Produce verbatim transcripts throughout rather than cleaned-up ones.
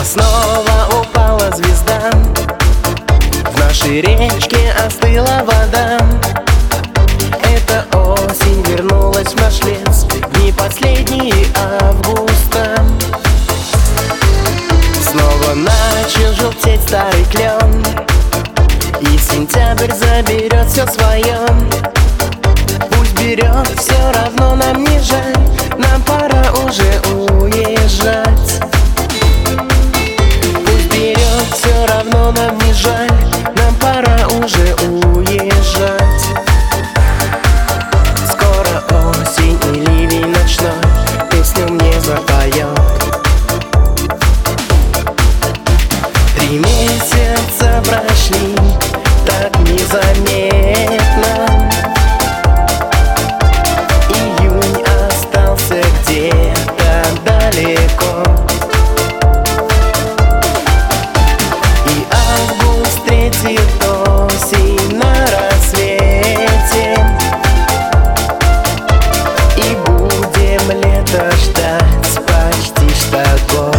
снова упала звезда, в нашей речке остыла вода. Эта осень вернулась в наш лес, дни последние августа. Снова начал желтеть старый клен, и сентябрь заберет все свое. Пусть берет, все равно нам не жаль, нам пора уже уезжать. Пусть берет, все равно нам не жаль, нам пора уже уезжать. Скоро осень и ливень ночной песню мне запоет. Три месяца прошли так незаметно, июнь остался где-то далеко, и август встретит осень на рассвете, и будем лето ждать почти что год.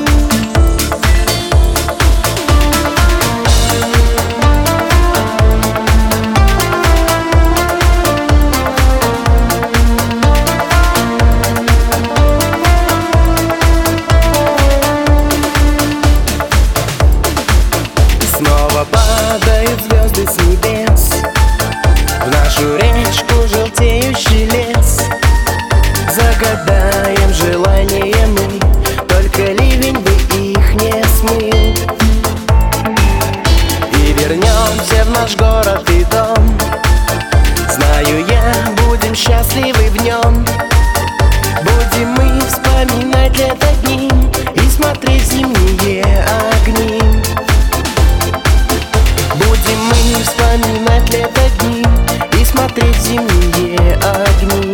Снова падают звезды с небес, в нашу речку желтеющий лес. Загадаем желание мы, только ливень бы их не смыл. И вернемся в наш город и дом, знаю я, будем счастливы в нем. Будем мы вспоминать лето дни и смотреть зимние огни. Будем мы вспоминать лето дни и смотреть зимние огни.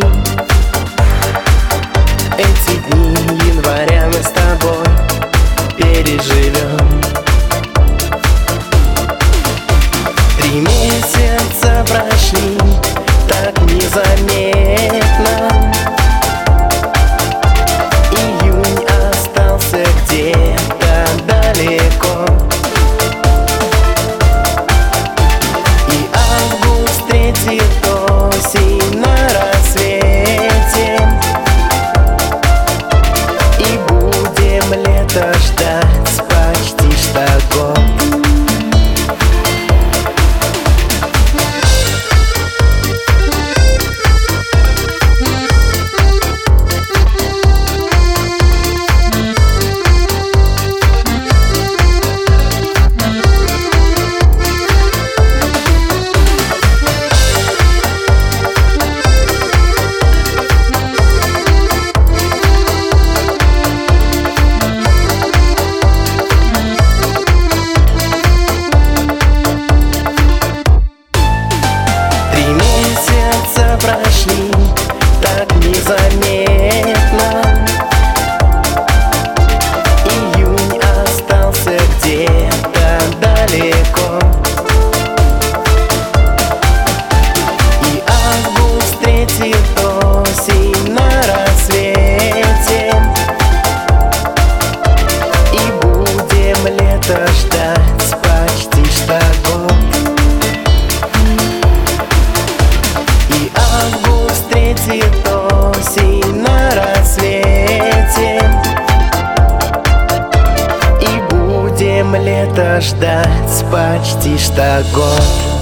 Эти дни января мы с тобой переживем. Три месяца прошли так незаметно, июнь остался где-то далеко, и август встретит осень на рассвете, и будем лето ждать почти что год. Прошли так незаметно, июнь остался где-то далеко, и август встретит осень на рассвете, и будем лето ждать почти что год. Август встретит осень на рассвете, и будем лето ждать почти что год.